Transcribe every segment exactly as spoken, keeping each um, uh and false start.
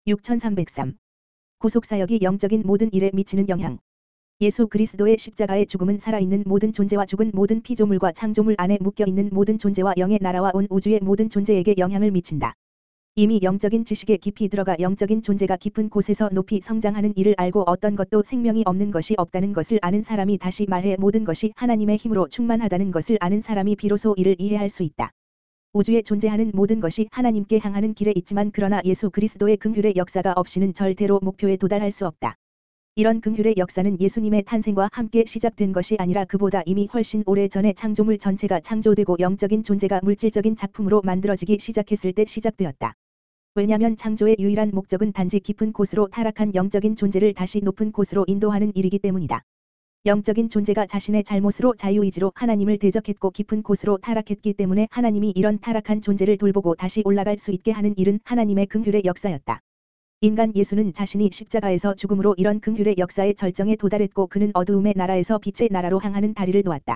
육천삼백삼. 구속사역이 영적인 모든 일에 미치는 영향. 예수 그리스도의 십자가의 죽음은 살아있는 모든 존재와 죽은 모든 피조물과 창조물 안에 묶여있는 모든 존재와 영의 나라와 온 우주의 모든 존재에게 영향을 미친다. 이미 영적인 지식에 깊이 들어가 영적인 존재가 깊은 곳에서 높이 성장하는 일을 알고 어떤 것도 생명이 없는 것이 없다는 것을 아는 사람이, 다시 말해 모든 것이 하나님의 힘으로 충만하다는 것을 아는 사람이 비로소 이를 이해할 수 있다. 우주에 존재하는 모든 것이 하나님께 향하는 길에 있지만 그러나 예수 그리스도의 긍휼의 역사가 없이는 절대로 목표에 도달할 수 없다. 이런 긍휼의 역사는 예수님의 탄생과 함께 시작된 것이 아니라 그보다 이미 훨씬 오래 전에 창조물 전체가 창조되고 영적인 존재가 물질적인 작품으로 만들어지기 시작했을 때 시작되었다. 왜냐하면 창조의 유일한 목적은 단지 깊은 곳으로 타락한 영적인 존재를 다시 높은 곳으로 인도하는 일이기 때문이다. 영적인 존재가 자신의 잘못으로 자유의지로 하나님을 대적했고 깊은 곳으로 타락했기 때문에 하나님이 이런 타락한 존재를 돌보고 다시 올라갈 수 있게 하는 일은 하나님의 긍휼의 역사였다. 인간 예수는 자신이 십자가에서 죽음으로 이런 긍휼의 역사의 절정에 도달했고 그는 어두움의 나라에서 빛의 나라로 향하는 다리를 놓았다.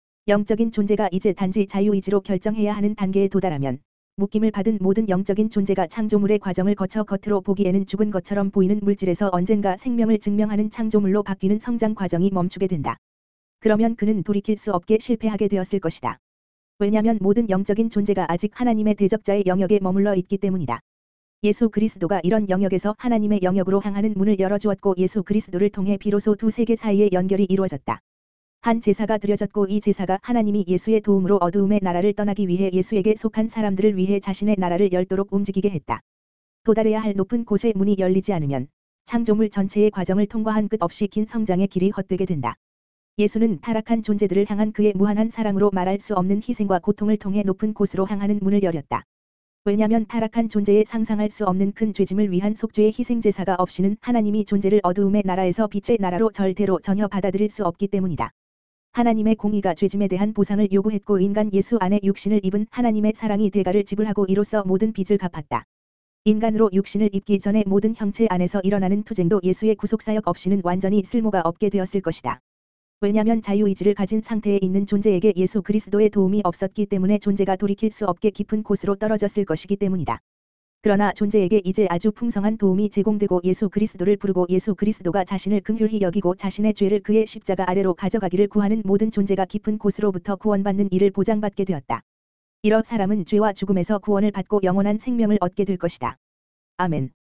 영적인 존재가 이제 단지 자유의지로 결정해야 하는 단계에 도달하면 묶임을 받은 모든 영적인 존재가 창조물의 과정을 거쳐 겉으로 보기에는 죽은 것처럼 보이는 물질에서 언젠가 생명을 증명하는 창조물로 바뀌는 성장 과정이 멈추게 된다. 그러면 그는 돌이킬 수 없게 실패하게 되었을 것이다. 왜냐하면 모든 영적인 존재가 아직 하나님의 대적자의 영역에 머물러 있기 때문이다. 예수 그리스도가 이런 영역에서 하나님의 영역으로 향하는 문을 열어주었고 예수 그리스도를 통해 비로소 두 세계 사이의 연결이 이루어졌다. 한 제사가 드려졌고 이 제사가 하나님이 예수의 도움으로 어두움의 나라를 떠나기 위해 예수에게 속한 사람들을 위해 자신의 나라를 열도록 움직이게 했다. 도달해야 할 높은 곳의 문이 열리지 않으면 창조물 전체의 과정을 통과한 끝없이 긴 성장의 길이 헛되게 된다. 예수는 타락한 존재들을 향한 그의 무한한 사랑으로 말할 수 없는 희생과 고통을 통해 높은 곳으로 향하는 문을 열었다. 왜냐하면 타락한 존재의 상상할 수 없는 큰 죄짐을 위한 속죄의 희생제사가 없이는 하나님이 존재를 어두움의 나라에서 빛의 나라로 절대로 전혀 받아들일 수 없기 때문이다. 하나님의 공의가 죄짐에 대한 보상을 요구했고 인간 예수 안에 육신을 입은 하나님의 사랑이 대가를 지불하고 이로써 모든 빚을 갚았다. 인간으로 육신을 입기 전에 모든 형체 안에서 일어나는 투쟁도 예수의 구속사역 없이는 완전히 쓸모가 없게 되었을 것이다. 왜냐하면 자유의지를 가진 상태에 있는 존재에게 예수 그리스도의 도움이 없었기 때문에 존재가 돌이킬 수 없게 깊은 곳으로 떨어졌을 것이기 때문이다. 그러나 존재에게 이제 아주 풍성한 도움이 제공되고 예수 그리스도를 부르고 예수 그리스도가 자신을 긍휼히 여기고 자신의 죄를 그의 십자가 아래로 가져가기를 구하는 모든 존재가 깊은 곳으로부터 구원받는 일을 보장받게 되었다. 이러 사람은 죄와 죽음에서 구원을 받고 영원한 생명을 얻게 될 것이다. 아멘.